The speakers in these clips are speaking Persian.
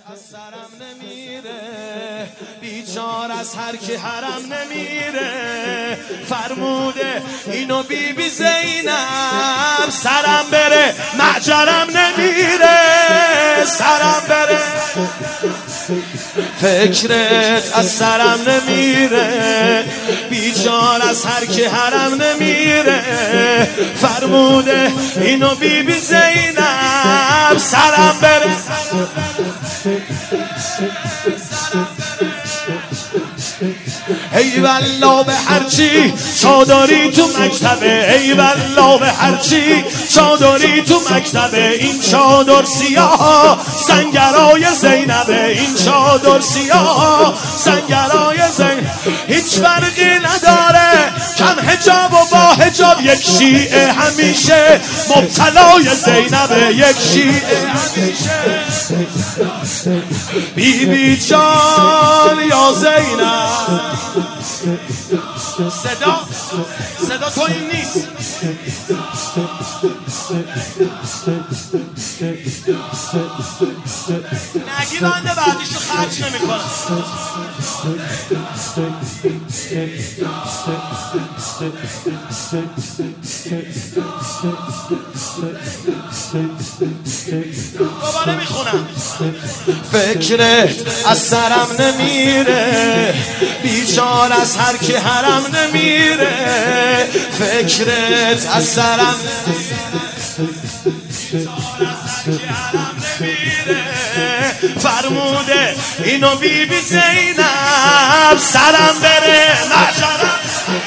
از سرم نمیره، بیچار از هر کی حرم نمیره. فرموده اینو بی زینب، سرم بره معجرم نمیره، سرم بره. فکرت از سرم نمیره، بیچار از هر کی حرم نمیره. فرموده اینو بی زینب، سرم بره. ای والله به هرچی چادری تو مکتبه، ای والله به هرچی چادری تو مکتبه. این چادر سیاه سنگرای زینبه، این چادر سیاه سنگرای زینب. هیچ فرقی نداره کم حجاب و با حجاب، یک شیعه همیشه مبتلای زینبه، یک شیعه همیشه. بی بی جان یا زینب، صدا تو این نیست. نگی بنده بعدیشو خرج نمی کنم. دوباره میخونم. فکرت از سرم نمیره، بیچار از هر کی حرم نمیره. فکرت از سرم نمیره. فرموده اینو بی زینب، سرم بره معجرم.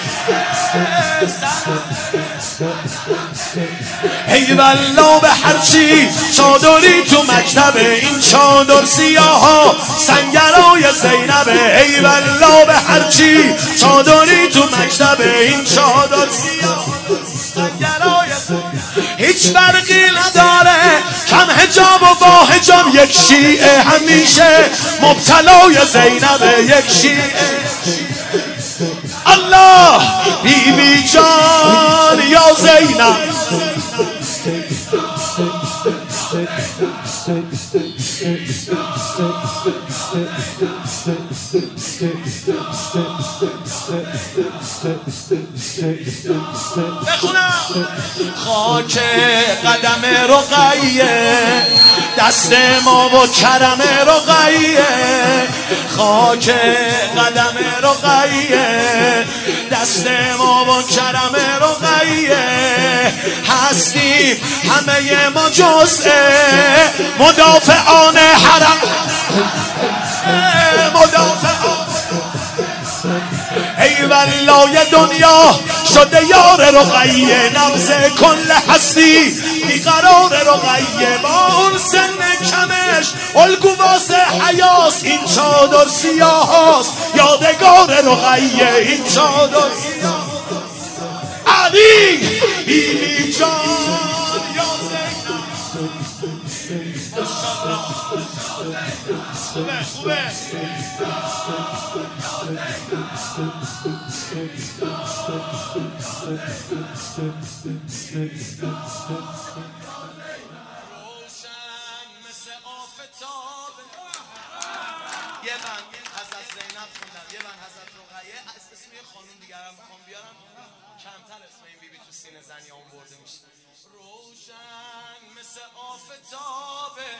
ای والله به هرچی چادری تو مکتبه، این چادر سیاه سنگرای زینبه. ای والله به هرچی چادری تو مکتبه، این چادر سیاه سنگرای زینبه. هیچ فرقی نداره کم حجاب و با حجاب، یک شیعه همیشه مبتلای زینبه، یک شیعه. الله بی بی جان یا زینب، بخونم. خاک قدم رقیه، دست ما و کرم رقیه. خاک قدم رقیه، دست ما و کرم رقیه. هستیم همه ما جزء مدافعان حرم، مدافعان. ای والله دنیا شده یار رقیه، نبض کل هستی بیقرار رقیه. با اون سن کمش الگو حیاس، این چادر سیاه هست یادگار رقیه، این چادر سیاه. علی بی بی جان یا زینب. خوبه روشن مثل آفتاب. یه بند حضرت زینب خوندم، یه بند حضرت رقیه. اسم یه خانوم دیگرم میخوام بیارم، کمتر اسم این بیبی تو سینه زنی اون برده میشه. روشن مثل آفتابه،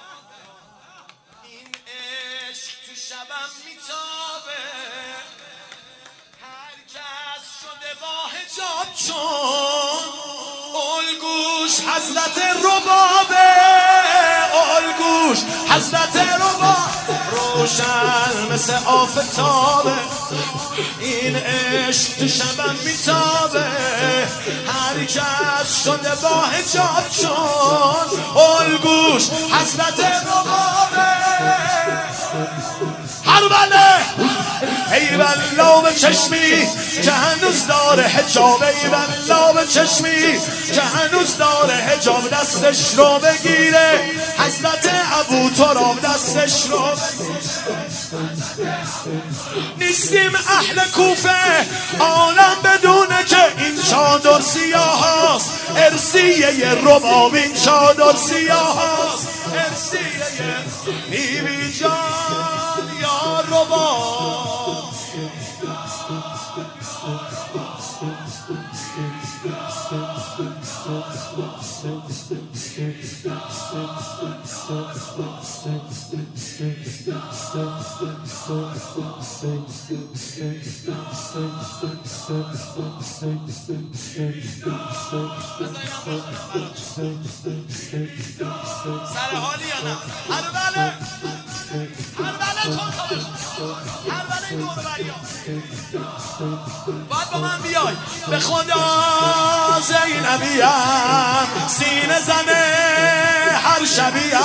این عشق تو شبم میتابه. هر کس شده با حجاب چون الگوش حضرت ربابه، الگوش حضرت رباب. روشن مثل آفتابه، این عشق تو شبم میتابه. هر کس شده با حجاب چون الگوش حضرت ربابه. هر بله ای والله به چشمی که هنوز داره حجاب، ای والله به چشمی که هنوز داره حجاب. دستش رو بگیره حضرت ابو تراب، دستش رو نیستیم اهل کوفه عالم بدونه که این چادر سیاه هست ارسیه رباب، این چادر سیاه هست مرسیه بیبی جان یا ربا سر حالی یا نه؟ هر بله هر بله دور بریا باید با من بیای به خدا زینبیم سینه زنه هر شبیم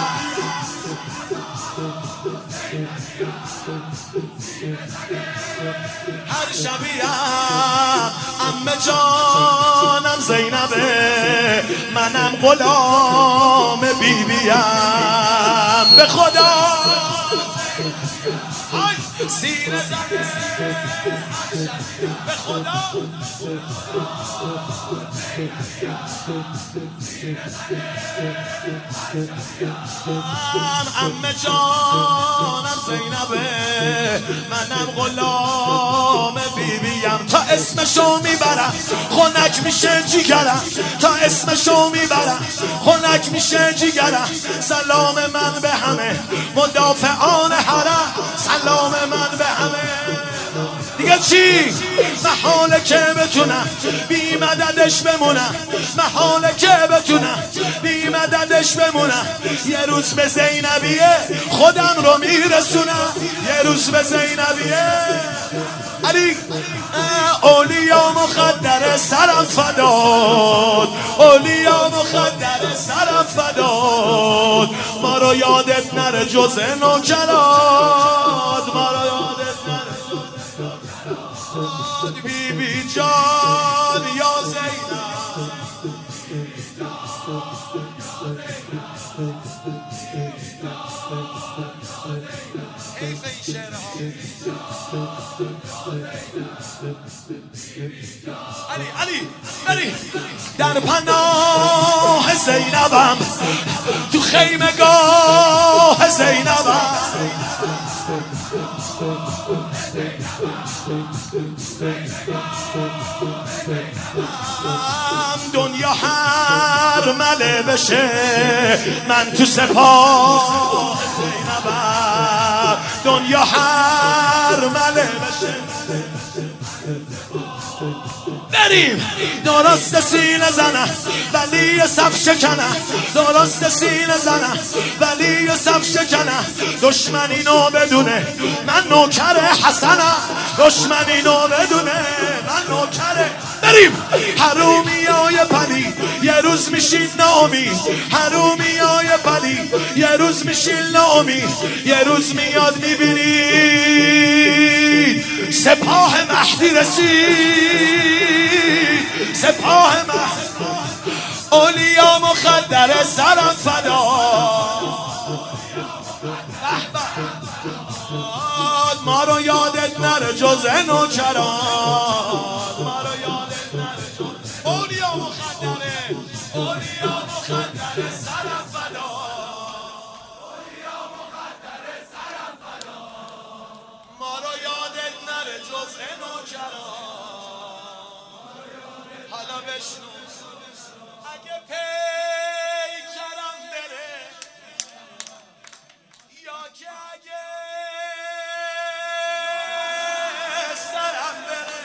هر شبیم عمه جانم زینبه منم غلام بیبیم به خدا سینه زنه به خدا عمه جانم زینبه منم غلام بیبیم تا اسمشو میبرم خنک میشه جیگرم تا اسمشو میبرم خنک میشه جیگرم سلام من به همه مدافعان حرم سلام من به همه دیگه چی؟ محاله که بتونم بی مددش بمونم محاله که بتونم بی مددش بمونم یه روز به زینبیه خودم رو میرسونم یه روز به زینبیه علی اولیا مخدر سرم فداد اولیا مخدر سرم فداد ما رو یادت نره جز نوکرات ما رو یادت نره بیبی جان یا زینب حیف این شعرها علی بری در پناه زینبم تو خیمگاه زینبم دنیا هر مله بشه من تو سپاه زینبم دنیا هر مله بشه بریم درست سینه زنم ولی صف شکنم درست سینه زنم ولی صف شکنم دشمن اینو بدونه من نوکر حسنم دشمن اینو بدونه من نوکر بریم حرومیای پلی یه روز میشید ناامید حرومیای پلی یه روز میشید ناامید یه روز میاد میبینید سپاه مهدی رسید سپاه مهدی اولیا مخدر سرم فداد ما رو یادت نره جز نوکران ما رو یادت نره جز اولیا مخدره اولیا مخدر سرم فداد اولیا مخدر سرم فداد ما رو یادت نره جز نوکران حالا بشنو اگه پیکرم بره یا که اگه سرم بره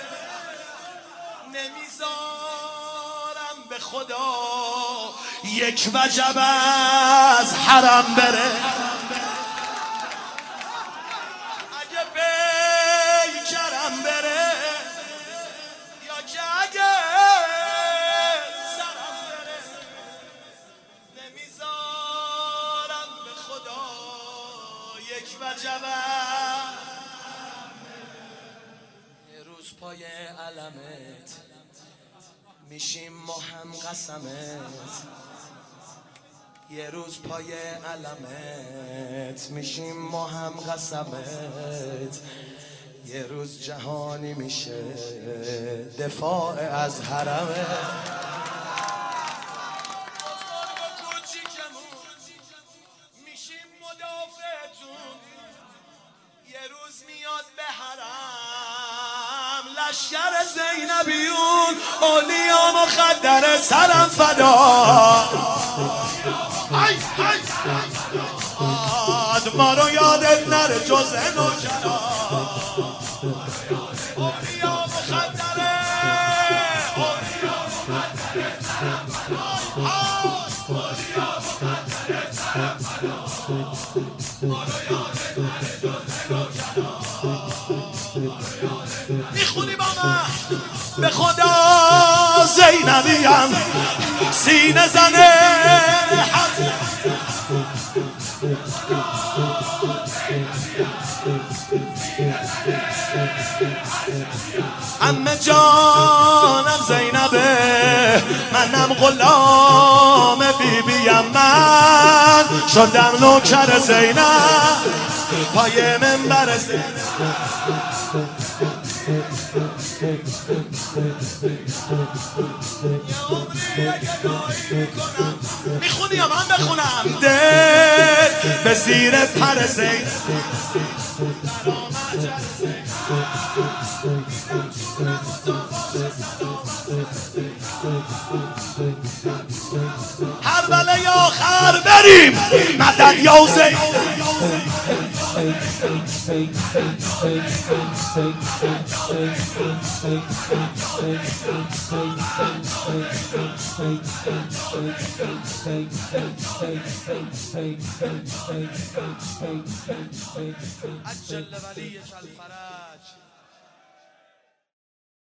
نمیذارم به خدا یک وجب از حرم بره اگه پیکرم بره یا که اگه سرم بره نمیذارم به خدا یک وجب یه روز پای علمت میشیم ما هم قسمت یه روز پای علمت میشیم ما هم قسمت یه روز جهانی میشه دفاع از حرمت سفرتون یه روز میاد به حرم لشکر زینبیون اولیا مخدر سرم فدا ما رو یادت نره جز نوجرا اولیا مخدره اولیا مخدره سرم فدا اولیا مخدره سرم فدا ما رو یادت نره جز نوجرا میخونی با من به خدا زینبیم سینه زنه همه جانم زینبه منم غلام بیبیم من شدم نوکر زینب پای منبر زینب میخونی یا من بخونم دل به زیر پر زینب هر بله آخر بریم مدد یا زین عجل ولی الفرج